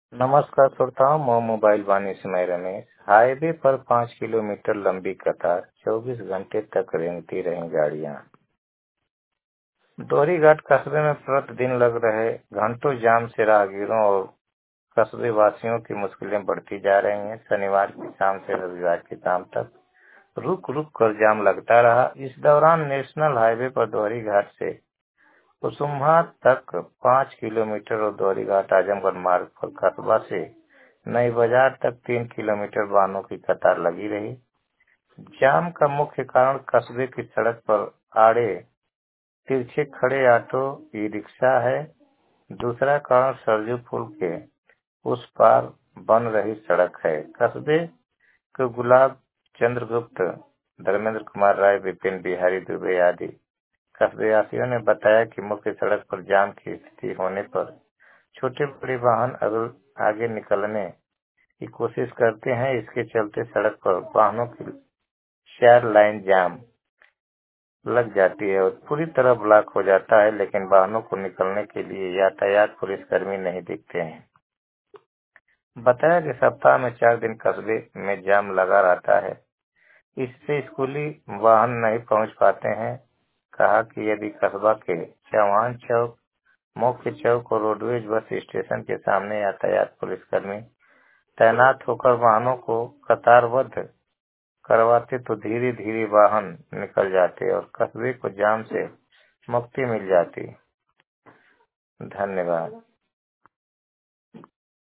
नमस्कार श्रोताओं, मैं मोबाइल वाणी से रमेश। हाईवे पर 5 किलोमीटर लंबी कतार, 24 घंटे तक रेंगती रहीं गाड़ियां। दोहरी घाट कस्बे में प्रतिदिन लग रहे घंटों जाम से राहगीरों और कस्बे वासियों की मुश्किलें बढ़ती जा रही हैं। शनिवार की शाम से रविवार की शाम तक रुक रुक कर जाम लगता रहा। इस दौरान नेशनल हाईवे पर दोहरी घाट से कुसुम्भा तक 5 किलोमीटर और दोहरी घाट आजमगढ़ मार्ग पर कस्बा से नई बाजार तक 3 किलोमीटर वाहनों की कतार लगी रही। जाम का मुख्य कारण कस्बे की सड़क पर आड़े तिरछे खड़े ऑटो ई रिक्शा है। दूसरा कारण सरजू पुल के उस पार बन रही सड़क है। कस्बे के गुलाब चंद्रगुप्त, धर्मेंद्र कुमार राय, विपिन बिहारी दुबे आदि कस्बेवासियों ने बताया कि मुख्य सड़क पर जाम की स्थिति होने पर छोटे बड़े वाहन अगर आगे निकलने की कोशिश करते हैं। इसके चलते सड़क पर वाहनों की 4 लाइन जाम लग जाती है और पूरी तरह ब्लॉक हो जाता है, लेकिन वाहनों को निकलने के लिए यातायात पुलिसकर्मी नहीं दिखते हैं। बताया कि सप्ताह में 4 दिन कस्बे में जाम लगा रहता है, इससे स्कूली वाहन नहीं पहुंच पाते हैं। कहा कि यदि कस्बा के चौहान चौक, मुख्य चौक और रोडवेज बस स्टेशन के सामने यातायात पुलिसकर्मी तैनात होकर वाहनों को कतारबद्ध करवाते तो धीरे धीरे वाहन निकल जाते और कस्बे को जाम से मुक्ति मिल जाती। धन्यवाद।